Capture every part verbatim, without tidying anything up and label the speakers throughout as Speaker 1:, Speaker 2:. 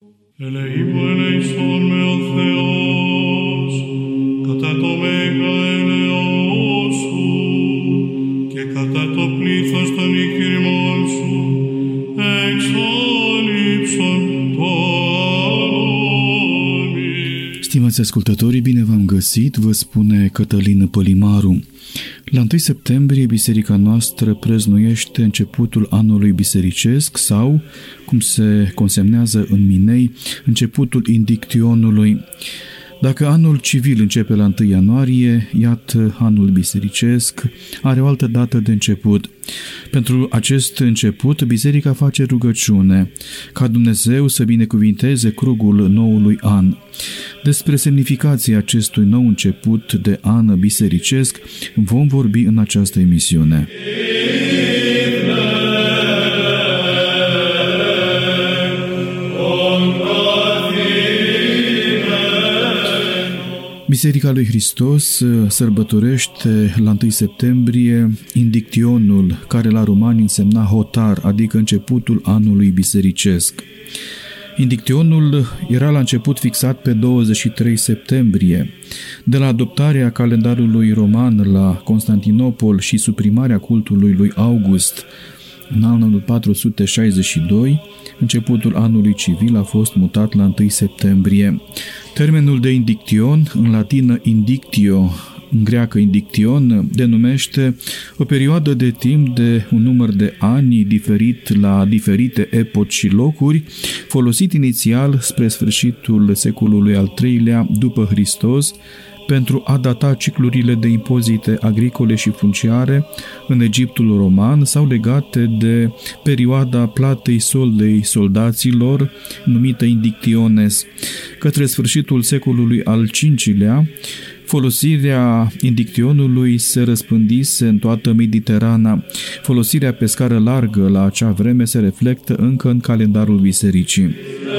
Speaker 1: Eleim eleison me al Theos, catat omega eleosu, che catat oplithos ton ikirmonsu, ex olipson tomi.
Speaker 2: Stimați ascultătorii, bine v-am găsit, vă spune Cătălin Pălimaru. La întâi septembrie, biserica noastră preznuiește începutul anului bisericesc sau, cum se consemnează în Minei, începutul indictionului. Dacă anul civil începe la întâi ianuarie, iată, anul bisericesc are o altă dată de început. Pentru acest început, biserica face rugăciune, ca Dumnezeu să binecuvinteze crugul noului an. Despre semnificația acestui nou început de an bisericesc vom vorbi în această emisiune. Biserica lui Hristos sărbătorește la întâi septembrie indictionul, care la romani însemna hotar, adică începutul anului bisericesc. Indictionul era la început fixat pe douăzeci și trei septembrie. De la adoptarea calendarului roman la Constantinopol și suprimarea cultului lui August în anul patru sute șaizeci și doi, începutul anului civil a fost mutat la întâi septembrie. Termenul de indiction, în latină indictio, în greacă indiction, denumește o perioadă de timp de un număr de ani diferit la diferite epoci și locuri, folosit inițial spre sfârșitul secolului al treilea după Hristos, pentru a data ciclurile de impozite agricole și funciare în Egiptul roman sau legate de perioada platei soldei soldaților, numită indictiones. Către sfârșitul secolului al cincilea, folosirea indictionului se răspândise în toată Mediterana. Folosirea pe scară largă la acea vreme se reflectă încă în calendarul bisericii.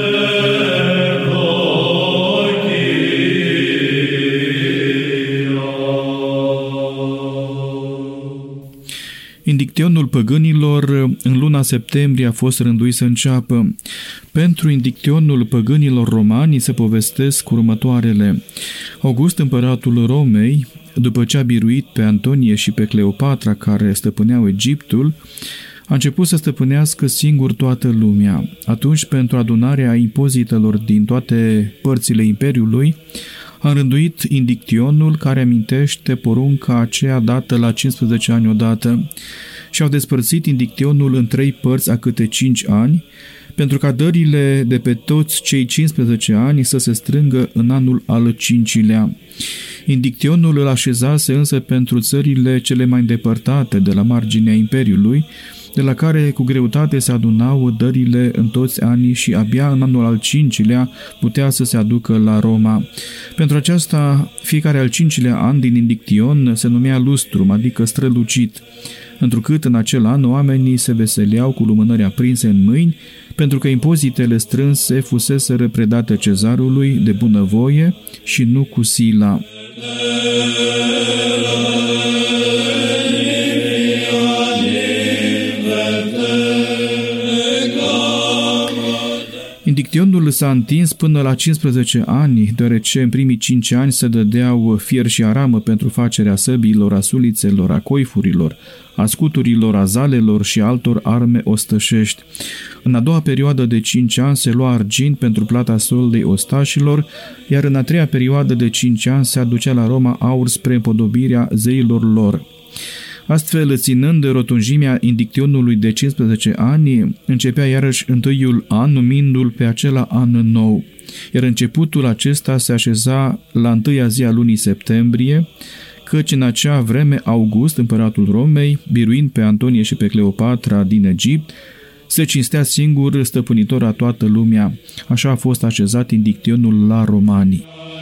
Speaker 2: Indictionul păgânilor în luna septembrie a fost rânduit să înceapă. Pentru indictionul păgânilor romani se povestesc următoarele. August, împăratul Romei, după ce a biruit pe Antonie și pe Cleopatra care stăpâneau Egiptul, a început să stăpânească singur toată lumea. Atunci, pentru adunarea impozitelor din toate părțile imperiului, a rânduit indictionul, care amintește porunca aceea dată la cincisprezece ani odată, și au despărțit indictionul în trei părți a câte cinci ani, pentru ca dările de pe toți cei cincisprezece ani să se strângă în anul al cincilea. Indictionul îl așezase însă pentru țările cele mai îndepărtate de la marginea imperiului, de la care cu greutate se adunau dările în toți anii și abia în anul al cincilea putea să se aducă la Roma. Pentru aceasta, fiecare al cincilea an din indiction se numea lustrum, adică strălucit, întrucât în acel an oamenii se veseleau cu lumânări aprinse în mâini, pentru că impozitele strânse fuseseră predate cezarului de bunăvoie și nu cu sila. Indictionul s-a întins până la cincisprezece ani, deoarece în primii cinci ani se dădeau fier și aramă pentru facerea săbiilor, a sulițelor, a coifurilor, a scuturilor, a zalelor și altor arme ostășești. În a doua perioadă de cinci ani se lua argint pentru plata soldei ostașilor, iar în a treia perioadă de cinci ani se aducea la Roma aur spre împodobirea zeilor lor. Astfel, ținând rotunjimea indictionului de cincisprezece ani, începea iarăși întâiul an, numindu-l pe acela an nou, iar începutul acesta se așeza la întâia zi a lunii septembrie, căci în acea vreme August, împăratul Romei, biruind pe Antonie și pe Cleopatra din Egipt, se cinstea singur stăpânitor a toată lumea. Așa a fost așezat indictionul la romani.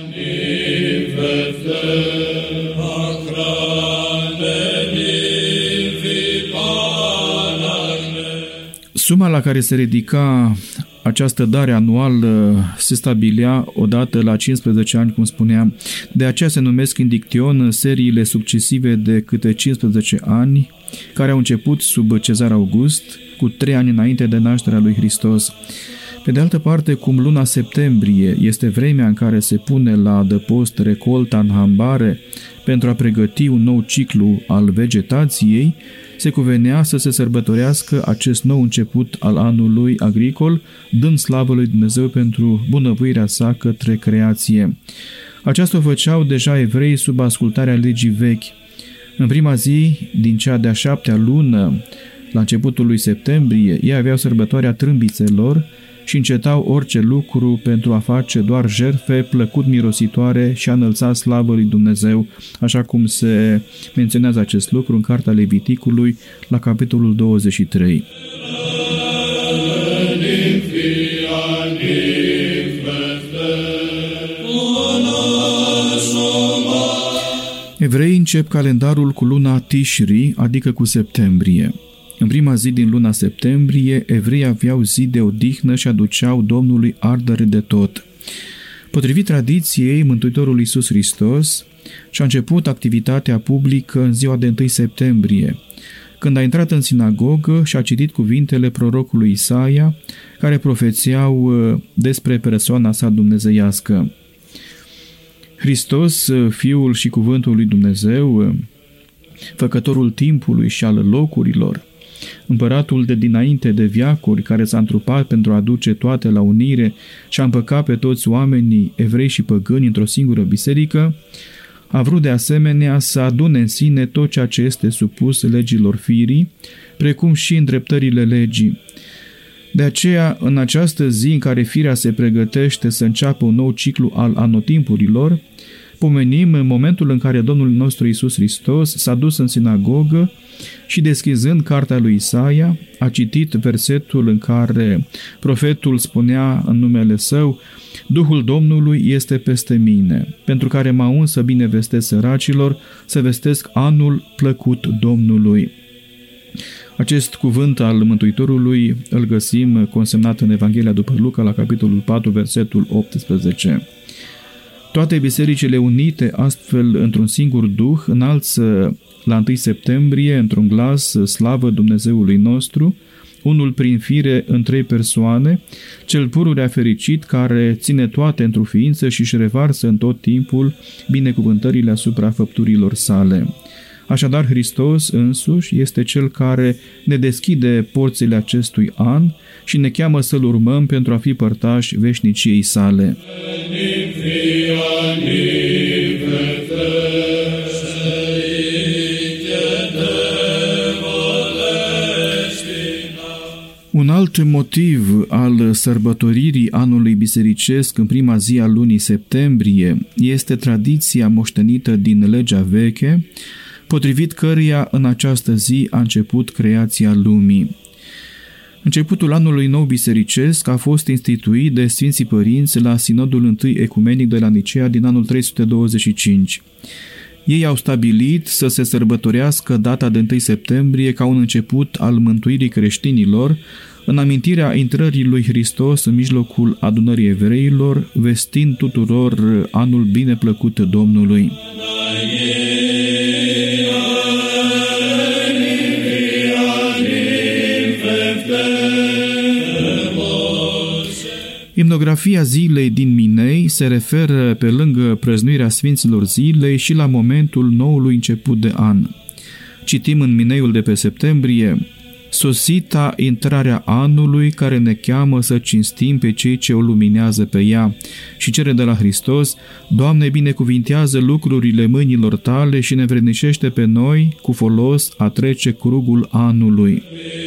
Speaker 2: Suma la care se ridica această dare anuală se stabilea odată la cincisprezece ani, cum spuneam. De aceea se numesc indiction seriile succesive de câte cincisprezece ani, care au început sub Cezar August, cu trei ani înainte de nașterea lui Hristos. Pe de altă parte, cum luna septembrie este vremea în care se pune la adăpost recolta în hambare pentru a pregăti un nou ciclu al vegetației, se cuvenea să se sărbătorească acest nou început al anului agricol, dând slavă lui Dumnezeu pentru bunăvoirea sa către creație. Aceasta o făceau deja evrei sub ascultarea legii vechi. În prima zi din cea de-a șaptea lună, la începutul lui septembrie, ei aveau sărbătoarea trâmbițelor și încetau orice lucru pentru a face doar jertfe plăcut mirositoare și a înălța slavă lui Dumnezeu, așa cum se menționează acest lucru în Cartea Leviticului, la capitolul douăzeci și trei. Evreii încep calendarul cu luna Tishri, adică cu septembrie. În prima zi din luna septembrie, evreii aveau zi de odihnă și aduceau Domnului ardere de tot. Potrivit tradiției, Mântuitorul Iisus Hristos și-a început activitatea publică în ziua de întâi septembrie, când a intrat în sinagogă și a citit cuvintele prorocului Isaia, care profețeau despre persoana sa dumnezeiască. Hristos, Fiul și Cuvântul lui Dumnezeu, Făcătorul timpului și al locurilor, Împăratul de dinainte de veacuri, care s-a întrupat pentru a aduce toate la unire și a împăcat pe toți oamenii, evrei și păgâni, într-o singură biserică, a vrut de asemenea să adune în sine tot ceea ce este supus legilor firii, precum și îndreptările legii. De aceea, în această zi în care firea se pregătește să înceapă un nou ciclu al anotimpurilor, pomenim în momentul în care Domnul nostru Iisus Hristos s-a dus în sinagogă și, deschizând cartea lui Isaia, a citit versetul în care profetul spunea în numele său: Duhul Domnului este peste mine, pentru care m-a uns să binevestesc săracilor, să vestesc anul plăcut Domnului. Acest cuvânt al Mântuitorului îl găsim consemnat în Evanghelia după Luca, la capitolul patru, versetul optsprezece. Toate bisericile unite astfel într-un singur duh înalță la întâi septembrie, într-un glas, slavă Dumnezeului nostru, unul prin fire în trei persoane, cel pururea fericit care ține toate într-o ființă și își revarsă în tot timpul binecuvântările asupra făpturilor sale. Așadar, Hristos însuși este Cel care ne deschide porțile acestui an și ne cheamă să-L urmăm pentru a fi părtași veșniciei sale. Un alt motiv al sărbătoririi anului bisericesc în prima zi a lunii septembrie este tradiția moștenită din legea veche, potrivit căreia în această zi a început creația lumii. Începutul anului nou bisericesc a fost instituit de Sfinții Părinți la Sinodul întâi Ecumenic de la Nicea din anul trei sute douăzeci și cinci. Ei au stabilit să se sărbătorească data de întâi septembrie ca un început al mântuirii creștinilor, în amintirea intrării lui Hristos în mijlocul adunării evreilor, vestind tuturor anul bineplăcut Domnului. Imnografia zilei din Minei se referă, pe lângă prăznuirea Sfinților Zilei, și la momentul noului început de an. Citim în Mineiul de pe septembrie: sosita intrarea anului care ne cheamă să cinstim pe cei ce o luminează pe ea, și cere de la Hristos: Doamne, binecuvintează lucrurile mâinilor tale și ne vrednicește pe noi cu folos a trece crugul anului.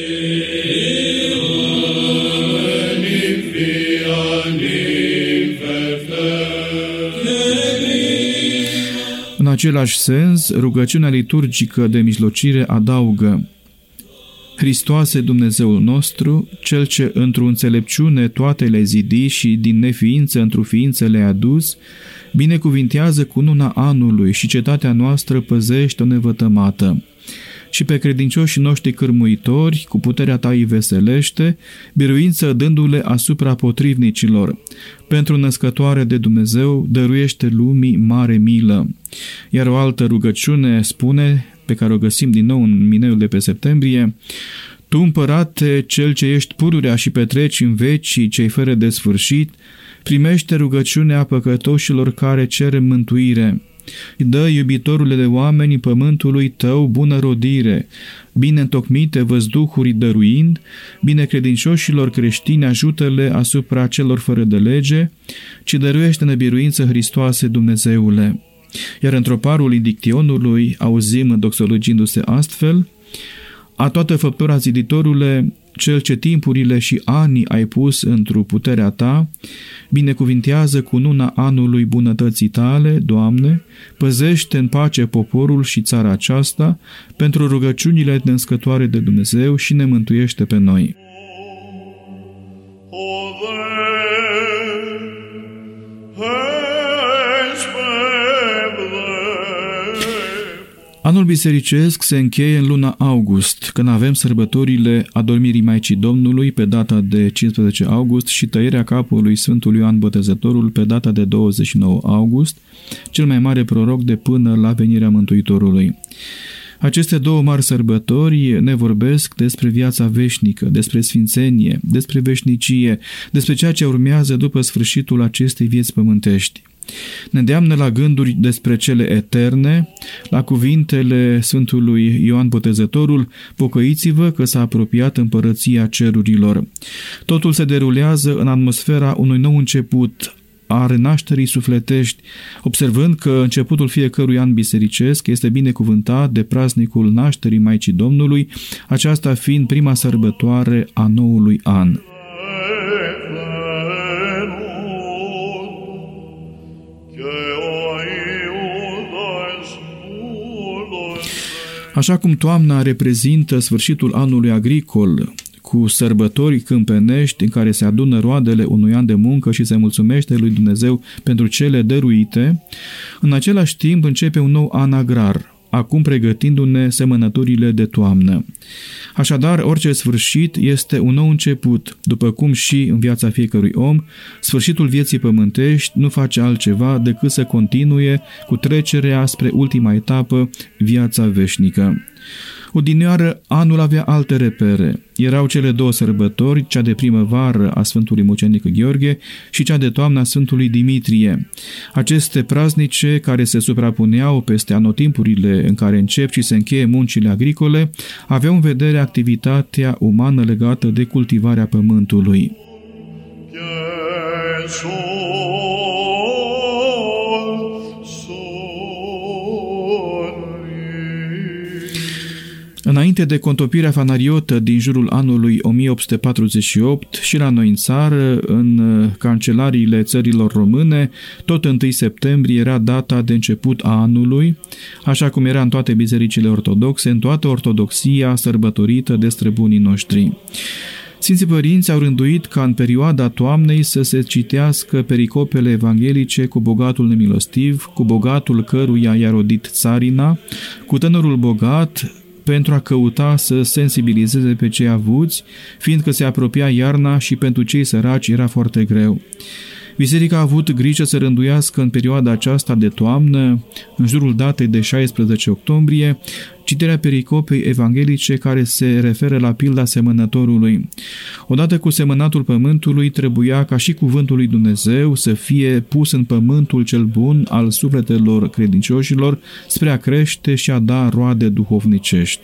Speaker 2: În același sens, rugăciunea liturgică de mijlocire adaugă: Hristoase Dumnezeul nostru, Cel ce într-o înțelepciune toate le-ai zidit și din neființă într-o ființă le-ai adus, binecuvintează cununa anului și cetatea noastră păzește-o nevătămată. Și pe credincioșii noștri cârmuitori, cu puterea ta îi veselește, biruință dându-le asupra potrivnicilor. Pentru născătoare de Dumnezeu, dăruiește lumii mare milă. Iar o altă rugăciune spune, pe care o găsim din nou în Mineiul de pe septembrie: Tu, împărate, cel ce ești pururea și petreci în vecii cei fără de sfârșit, primește rugăciunea păcătoșilor care cer mântuire. Dă, iubitorule de oameni, pământului tău bună rodire, bine întocmite văzduhuri dăruind, binecredincioșilor creștini ajută-le asupra celor fără de lege, ci dăruiește-ne biruință, Hristoase, Dumnezeule. Iar într-o parul indictionului auzim doxologindu-se astfel: a toată făptura, ziditorule, cel ce timpurile și anii ai pus într-o puterea ta, binecuvintează cu nuna anului bunătății tale, Doamne, păzește în pace poporul și țara aceasta, pentru rugăciunile născătoare de Dumnezeu și ne mântuiește pe noi. Anul bisericesc se încheie în luna august, când avem sărbătorile adormirii Maicii Domnului pe data de cincisprezece august și tăierea capului Sfântului Ioan Botezătorul pe data de douăzeci și nouă august, cel mai mare proroc de până la venirea Mântuitorului. Aceste două mari sărbători ne vorbesc despre viața veșnică, despre sfințenie, despre veșnicie, despre ceea ce urmează după sfârșitul acestei vieți pământești. Ne îndeamnă la gânduri despre cele eterne, la cuvintele Sfântului Ioan Botezătorul: pocăiți-vă că s-a apropiat împărăția cerurilor. Totul se derulează în atmosfera unui nou început, a renașterii sufletești, observând că începutul fiecărui an bisericesc este binecuvântat de praznicul nașterii Maicii Domnului, aceasta fiind prima sărbătoare a noului an. Așa cum toamna reprezintă sfârșitul anului agricol, cu sărbători câmpenești în care se adună roadele unui an de muncă și se mulțumește lui Dumnezeu pentru cele dăruite, în același timp începe un nou an agrar, acum pregătindu-ne semănăturile de toamnă. Așadar, orice sfârșit este un nou început, după cum și în viața fiecărui om, sfârșitul vieții pământești nu face altceva decât să continue cu trecerea spre ultima etapă, viața veșnică. Odinioară, anul avea alte repere. Erau cele două sărbători, cea de primăvară a Sfântului Mucenic Gheorghe și cea de toamnă a Sfântului Dimitrie. Aceste praznice, care se suprapuneau peste anotimpurile în care încep și se încheie muncile agricole, aveau în vedere activitatea umană legată de cultivarea pământului. Înainte de contopirea fanariotă din jurul anului o mie opt sute patruzeci și opt și la noi în țară, în cancelariile țărilor române, tot întâi septembrie era data de început a anului, așa cum era în toate bisericile ortodoxe, în toată ortodoxia sărbătorită de străbunii noștri. Sfinții părinți au rânduit ca în perioada toamnei să se citească pericopele evanghelice cu bogatul nemilostiv, cu bogatul căruia i-a rodit țarina, cu tânărul bogat, pentru a căuta să sensibilizeze pe cei avuți, fiindcă se apropia iarna și pentru cei săraci era foarte greu. Biserica a avut grijă să rânduiască în perioada aceasta de toamnă, în jurul datei de șaisprezece octombrie, citirea pericopei evanghelice care se referă la pilda semănătorului. Odată cu semănatul pământului, trebuia ca și cuvântul lui Dumnezeu să fie pus în pământul cel bun al sufletelor credincioșilor spre a crește și a da roade duhovnicești.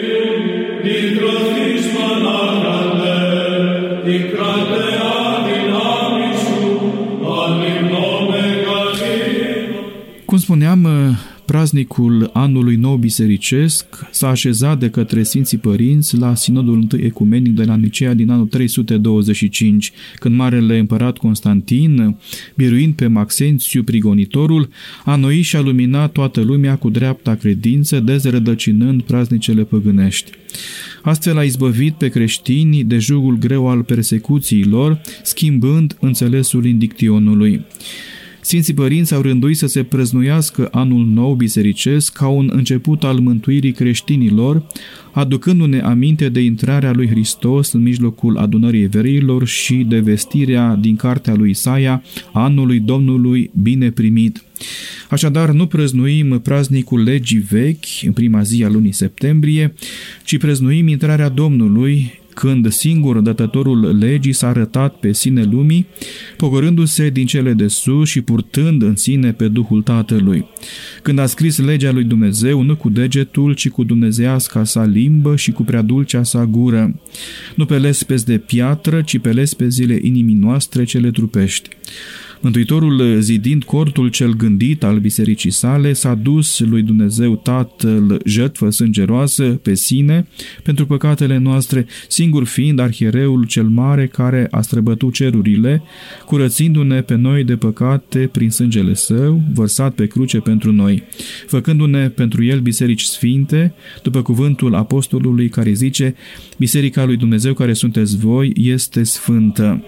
Speaker 2: Cum spuneam, praznicul anului nou bisericesc s-a așezat de către Sfinții Părinți la Sinodul întâi Ecumenic de la Nicea din anul trei sute douăzeci și cinci, când Marele Împărat Constantin, biruind pe Maxențiu Prigonitorul, a înnoit și a luminat toată lumea cu dreapta credință, dezrădăcinând praznicele păgânești. Astfel a izbăvit pe creștini de jugul greu al persecuțiilor, schimbând înțelesul indictionului. Sfinții Părinți au rânduit să se prăznuiască anul nou bisericesc ca un început al mântuirii creștinilor, aducându-ne aminte de intrarea lui Hristos în mijlocul adunării evreilor și de vestirea din cartea lui Isaia anului Domnului bine primit. Așadar, nu prăznuim praznicul legii vechi în prima zi a lunii septembrie, ci prăznuim intrarea Domnului, când singur dătătorul legii s-a arătat pe sine lumii, pogorându-se din cele de sus și purtând în sine pe Duhul Tatălui. Când a scris legea lui Dumnezeu, nu cu degetul, ci cu dumnezeiasca sa limbă și cu prea dulcea sa gură. Nu pe lespezi de piatră, ci pe lespezile inimii noastre cele trupești. Mântuitorul, zidind cortul cel gândit al bisericii sale, s-a dus lui Dumnezeu Tatăl jertfă sângeroasă pe sine pentru păcatele noastre, singur fiind arhiereul cel mare care a străbătut cerurile, curățindu-ne pe noi de păcate prin sângele său, vărsat pe cruce pentru noi, făcându-ne pentru el biserici sfinte, după cuvântul apostolului care zice: Biserica lui Dumnezeu care sunteți voi este sfântă.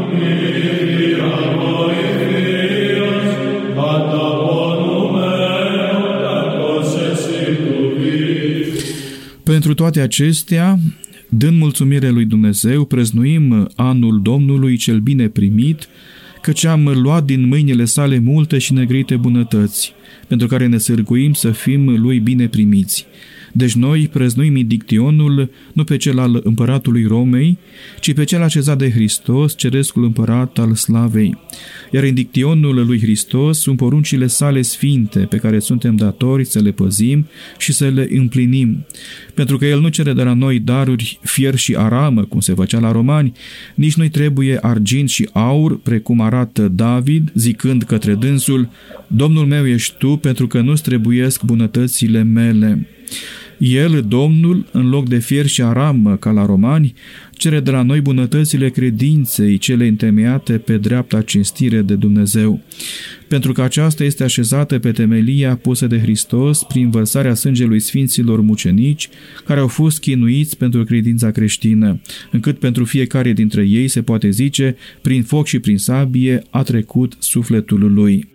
Speaker 2: Pentru toate acestea, dând mulțumire lui Dumnezeu, prăznuim anul Domnului cel bine primit, căci am luat din mâinile sale multe și negrite bunătăți, pentru care ne sârguim să fim lui bine primiți. Deci noi prăznuim indictionul nu pe cel al împăratului Romei, ci pe cel așezat de Hristos, cerescul împărat al slavei. Iar indictionul lui Hristos sunt poruncile sale sfinte, pe care suntem datori să le păzim și să le împlinim. Pentru că El nu cere de la noi daruri fier și aramă, cum se făcea la romani, nici nu-i trebuie argint și aur, precum arată David, zicând către dânsul: Domnul meu ești tu, pentru că nu-ți trebuiesc bunătățile mele. El, Domnul, în loc de fier și aramă, ca la romani, cere de la noi bunătățile credinței, cele întemeiate pe dreapta cinstire de Dumnezeu, pentru că aceasta este așezată pe temelia pusă de Hristos prin vărsarea sângelui sfinților mucenici, care au fost chinuiți pentru credința creștină, încât pentru fiecare dintre ei se poate zice: prin foc și prin sabie a trecut sufletul lui.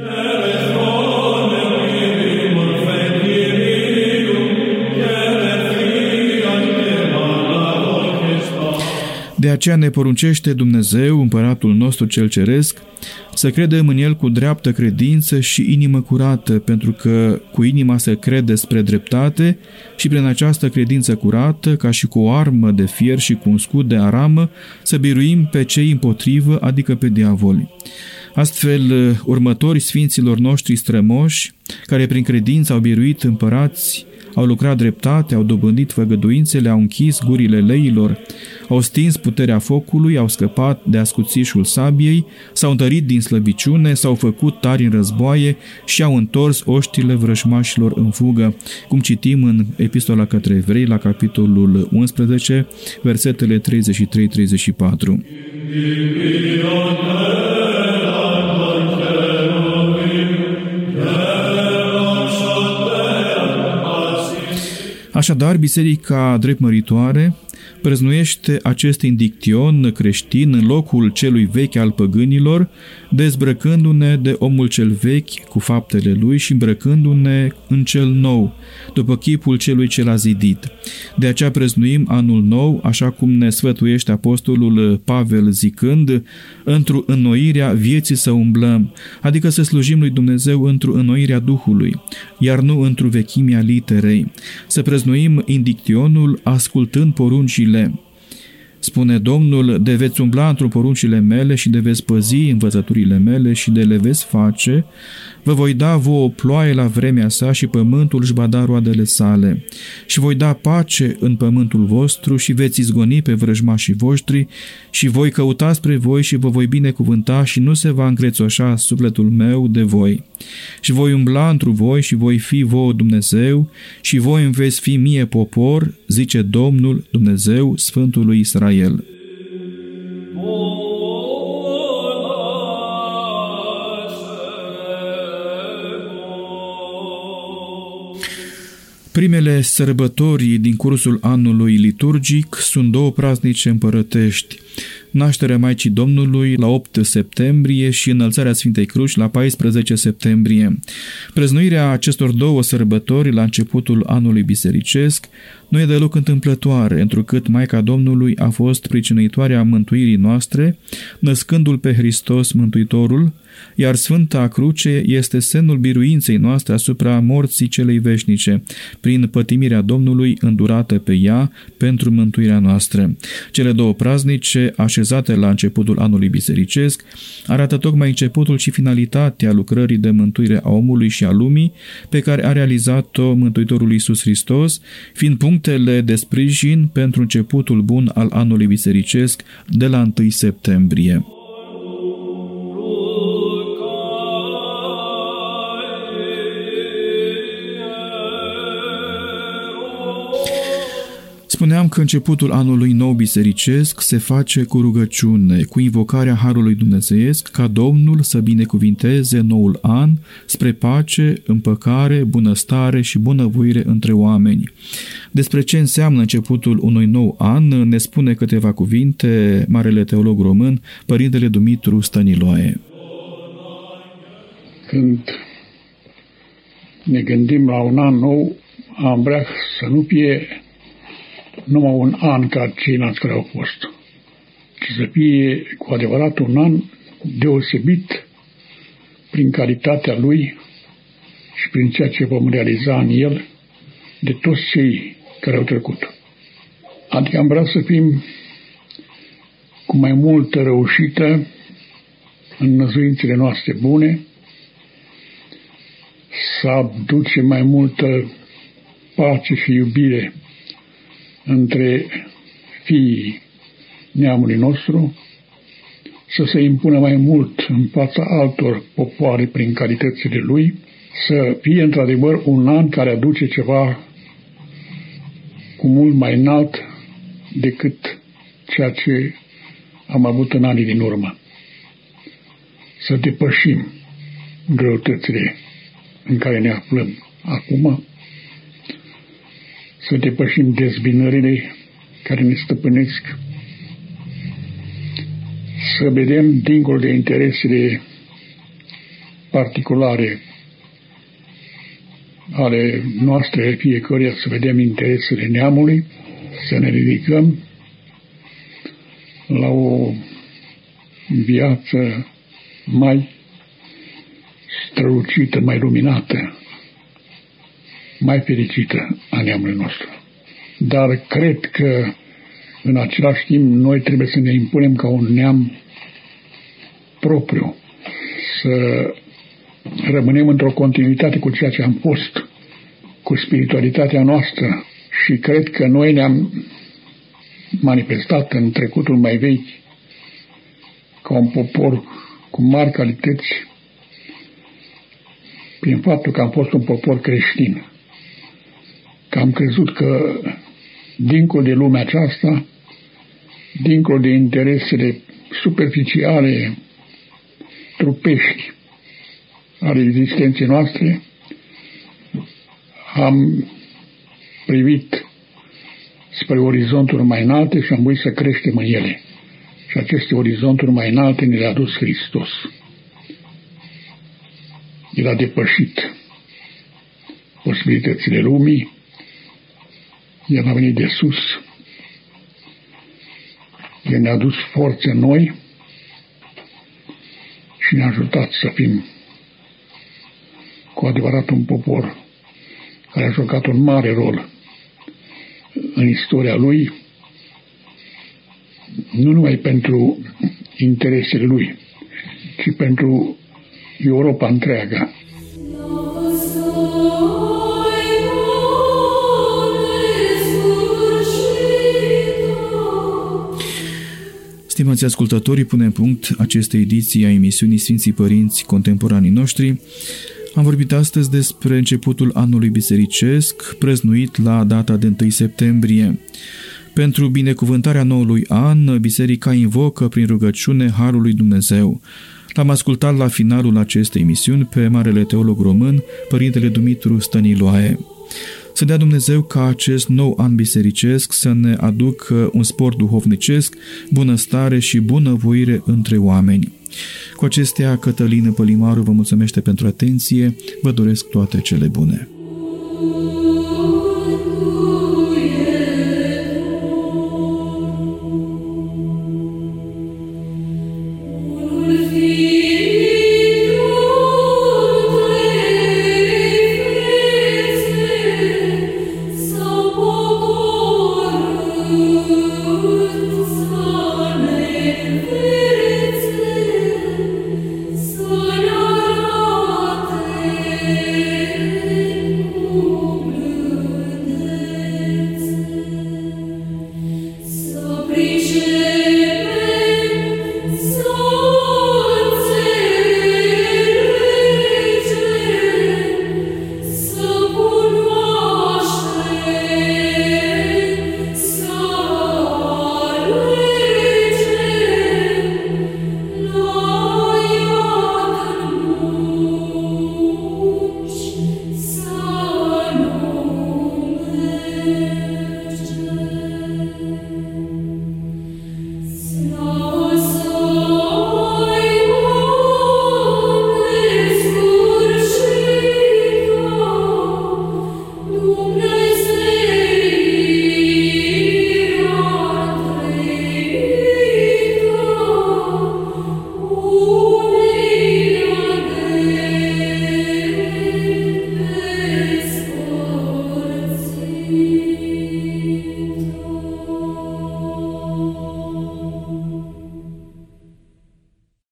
Speaker 2: De aceea ne poruncește Dumnezeu, Împăratul nostru cel ceresc, să credem în El cu dreaptă credință și inimă curată, pentru că cu inima se crede spre dreptate și prin această credință curată, ca și cu o armă de fier și cu un scut de aramă, să biruim pe cei împotrivă, adică pe diavoli. Astfel, următorii sfinților noștri strămoși, care prin credință au biruit împărați, au lucrat dreptate, au dobândit făgăduințele, au închis gurile leilor, au stins puterea focului, au scăpat de ascuțișul sabiei, s-au întărit din slăbiciune, s-au făcut tari în războaie și au întors oștile vrăjmașilor în fugă, cum citim în Epistola către Evrei, la capitolul unsprezece, versetele treizeci și trei treizeci și patru. Așadar, Biserica Dreptmăritoare prăznuiește acest indicțion creștin în locul celui vechi al păgânilor, dezbrăcându-ne de omul cel vechi cu faptele lui și îmbrăcându-ne în cel nou, după chipul celui ce l-a zidit. De aceea prăznuim anul nou, așa cum ne sfătuiește apostolul Pavel zicând: într-o înnoirea vieții să umblăm, adică să slujim lui Dumnezeu într-o înnoirea Duhului, iar nu într-o vechimea literei. Să prăznuim indicționul ascultând poruncile. Spune Domnul: de veți umbla într-o poruncile mele și de veți păzi învățăturile mele și de le veți face, vă voi da vouă o ploaie la vremea sa și pământul își va da roadele sale. Și voi da pace în pământul vostru și veți izgoni pe vrăjmașii voștri și voi căuta spre voi și vă voi binecuvânta și nu se va încrețoșa sufletul meu de voi. Și voi umbla întru voi și voi fi vouă Dumnezeu și voi îmi veți fi mie popor, zice Domnul Dumnezeu Sfântului Israel. Primele sărbători din cursul anului liturgic sunt două praznice împărătești, nașterea Maicii Domnului la opt septembrie și înălțarea Sfintei Cruci la paisprezece septembrie. Preznuirea acestor două sărbători la începutul anului bisericesc nu e deloc întâmplătoare, întrucât Maica Domnului a fost pricinuitoarea mântuirii noastre, născându-L pe Hristos Mântuitorul, iar Sfânta Cruce este semnul biruinței noastre asupra morții celei veșnice, prin pătimirea Domnului îndurată pe ea pentru mântuirea noastră. Cele două praznice, așezate la începutul anului bisericesc, arată tocmai începutul și finalitatea lucrării de mântuire a omului și a lumii, pe care a realizat-o Mântuitorul Iisus Hristos, fiind punctele de sprijin pentru începutul bun al anului bisericesc de la întâi septembrie. Spuneam că începutul anului nou bisericesc se face cu rugăciune, cu invocarea Harului Dumnezeiesc, ca Domnul să binecuvinteze noul an spre pace, împăcare, bunăstare și bunăvoire între oameni. Despre ce înseamnă începutul unui nou an ne spune câteva cuvinte marele teolog român, Părintele Dumitru Stăniloae.
Speaker 3: Când ne gândim la un an nou, am vrea să nu fie numai un an ca ceilalți care au fost, ci să fie cu adevărat un an deosebit prin calitatea lui și prin ceea ce vom realiza în el de toți cei care au trecut. Adică am vrea să fim cu mai multă reușită în năzuințele noastre bune, să aducem mai multă pace și iubire între fiii neamului nostru, să se impună mai mult în fața altor popoare prin calitățile lui, să fie într-adevăr un an care aduce ceva cu mult mai înalt decât ceea ce am avut în anii din urmă. Să depășim greutățile în care ne aflăm acum, să depășim dezbinările care ne stăpânesc, să vedem dincolo de interesele particulare ale noastre, fiecăruia, să vedem interesele neamului, să ne ridicăm la o viață mai strălucită, mai luminată, mai fericită a neamului nostru. Dar cred că în același timp noi trebuie să ne impunem ca un neam propriu, să rămânem într-o continuitate cu ceea ce am fost, cu spiritualitatea noastră, și cred că noi ne-am manifestat în trecutul mai vechi ca un popor cu mari calități prin faptul că am fost un popor creștin, că am crezut că dincolo de lumea aceasta, dincolo de interesele superficiale, trupești ale existenței noastre, am privit spre orizonturi mai înalte și am voit să creștem în ele. Și aceste orizonturi mai înalte ne le-a adus Hristos. El a depășit posibilitățile lumii, El a venit de sus, El ne-a adus forțe noi și ne-a ajutat să fim cu adevărat un popor care a jucat un mare rol în istoria lui, nu numai pentru interesele lui, ci pentru Europa întreagă.
Speaker 2: Stimați ascultătorii, punem punct acestei ediții a emisiunii Sfinții Părinți Contemporanii Noștri. Am vorbit astăzi despre începutul anului bisericesc, preznuit la data de întâi septembrie. Pentru binecuvântarea noului an, biserica invocă prin rugăciune Harul lui Dumnezeu. L-am ascultat la finalul acestei emisiuni pe marele teolog român, Părintele Dumitru Stăniloae. Să dea Dumnezeu ca acest nou an bisericesc să ne aducă un spor duhovnicesc, bunăstare și bunăvoire între oameni. Cu acestea, Cătălină Pălimaru vă mulțumește pentru atenție, vă doresc toate cele bune.